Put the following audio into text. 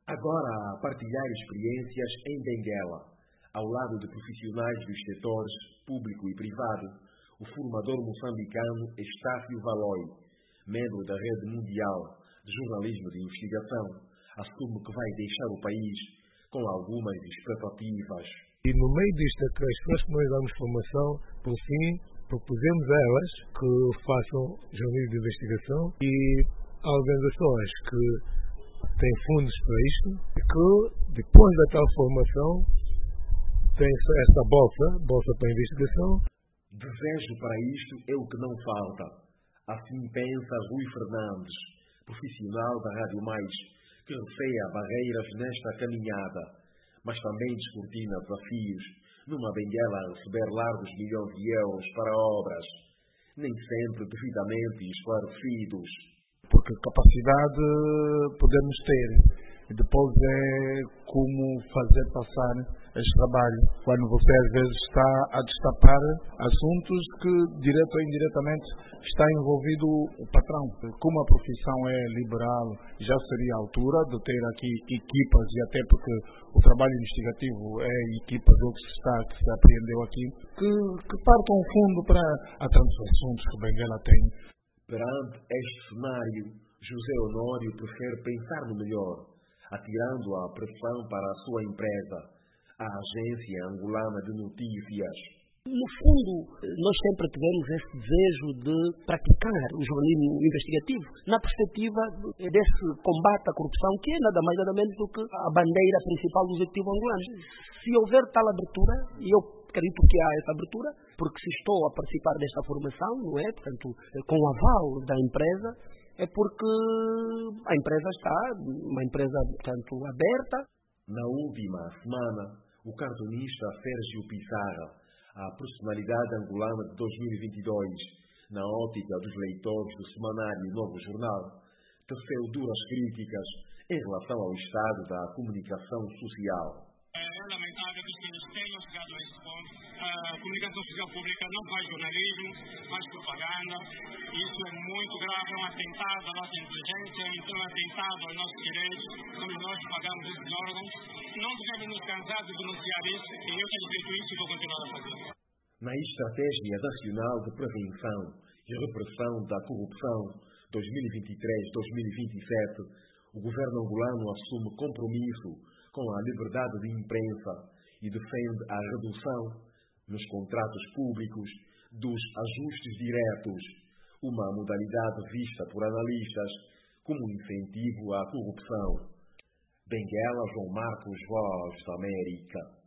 Agora a partilhar experiências em Benguela, ao lado de profissionais dos setores público e privado, o formador moçambicano Estácio Valoi, membro da Rede Mundial de Jornalismo de Investigação, assume que vai deixar o país com algumas expectativas. E no meio disto, as pessoas que nós damos formação, por fim, propusemos a elas que façam jornalismo de investigação e organizações que têm fundos para isto e que, depois da tal formação, têm esta bolsa para investigação. Desejo para isto é o que não falta. Assim pensa Rui Fernandes, profissional da Rádio Mais, que receia barreiras nesta caminhada, mas também descortina desafios numa Benguela a receber largos milhões de euros para obras, nem sempre devidamente esclarecidos. Porque capacidade podemos ter, e depois é como fazer passar este trabalho, quando você às vezes está a destapar assuntos que, direto ou indiretamente, está envolvido o patrão. Como a profissão é liberal, já seria a altura de ter aqui equipas, e até porque o trabalho investigativo é equipas, o que se apreendeu aqui, que partam fundo para há tantos assuntos que Benguela tem. Perante este cenário, José Honório prefere pensar no melhor, atirando a pressão para a sua empresa, a Agência Angolana de Notícias. No fundo, nós sempre tivemos esse desejo de praticar o jornalismo investigativo na perspectiva desse combate à corrupção, que é nada mais nada menos do que a bandeira principal do Executivo angolano. Se houver tal abertura, e eu acredito que há essa abertura, porque se estou a participar desta formação, não é? Portanto, com o aval da empresa, é porque a empresa está uma empresa, portanto, aberta. Na última semana, o cartunista Sérgio Pizarra, a personalidade angolana de 2022, na ótica dos leitores do semanário Novo Jornal, teceu duras críticas em relação ao estado da comunicação social. É lamentável que eles tenham chegado a esse ponto. A comunicação social pública não faz jornalismo, faz propaganda. Isso é muito grave, é um atentado à nossa inteligência, então é um atentado aos nossos direitos, como nós pagamos esses órgãos. Não devemos nos cansar de denunciar isso, e eu tenho feito isso e vou continuar a fazer. Na Estratégia Nacional de Prevenção e Repressão da Corrupção 2023-2027, o governo angolano assume compromisso com a liberdade de imprensa e defende a redução nos contratos públicos dos ajustes diretos, uma modalidade vista por analistas como incentivo à corrupção. Benguela, João Marcos, Voz da América.